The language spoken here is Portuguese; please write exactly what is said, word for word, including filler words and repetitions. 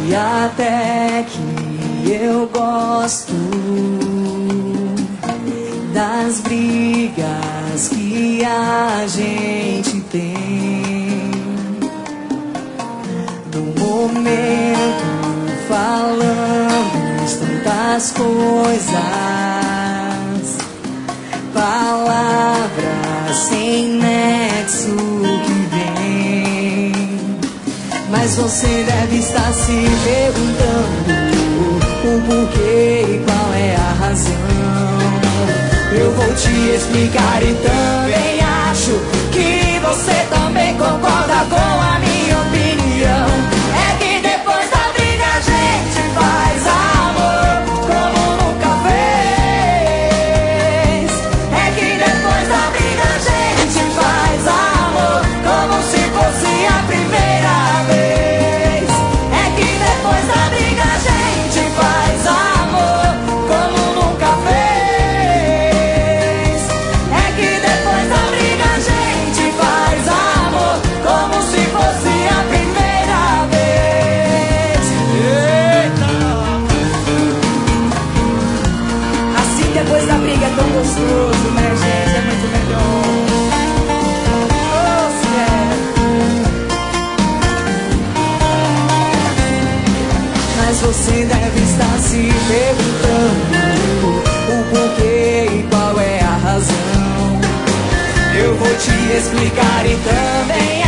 E até que eu gosto das brigas que a gente tem, do momento falando tantas coisas, palavras sem nexo que vem. Mas você deve estar se perguntando o porquê e qual é a razão. Eu vou te explicar e também acho que você também concorda com a minha opinião. É que depois da briga a gente faz amor como nunca fez. É que depois da briga a gente faz amor como se fosse a primeira vez. É que depois da briga a gente faz amor como nunca fez. É que depois da briga a gente faz amor como se fosse a primeira vez. Eita! Assim depois da briga é tão gostoso, né, gente? É muito melhor. Oh, sério. Mas você deve estar se perguntando o porquê e qual é a razão. Eu vou te explicar e também